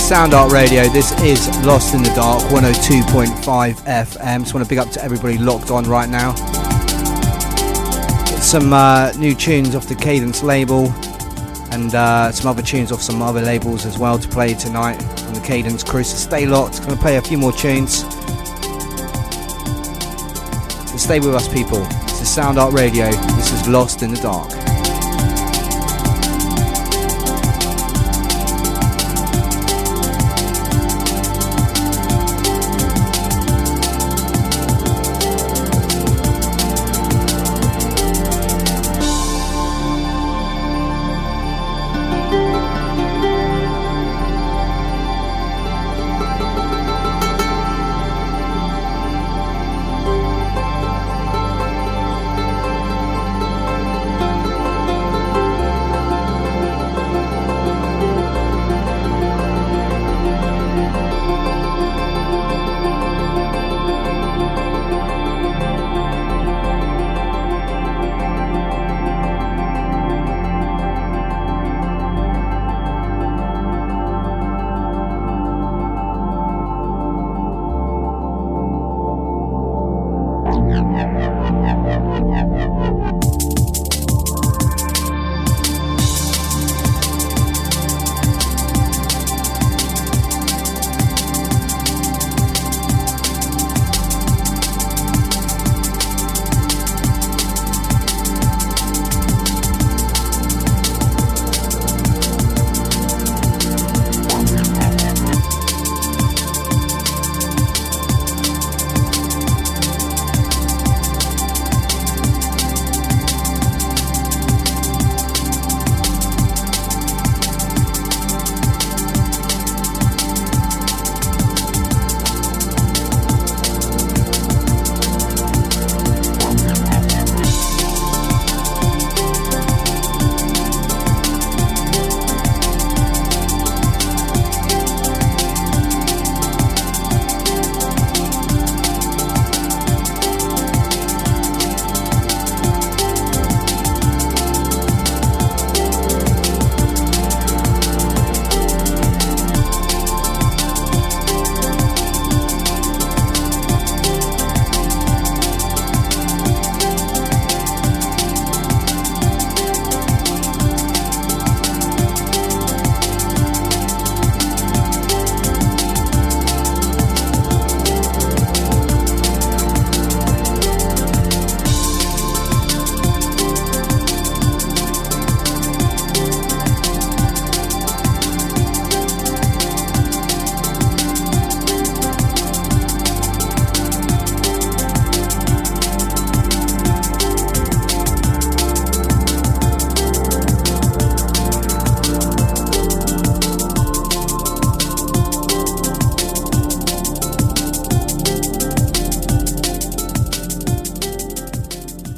Sound Art Radio. This is Lost in the Dark, 102.5 FM. Just want to big up to everybody locked on right now. Got some new tunes off the Cadence label and some other tunes off some other labels as well to play tonight from the Cadence crew. So stay locked. Going to play a few more tunes. So stay with us, people. This is Sound Art Radio. This is Lost in the Dark.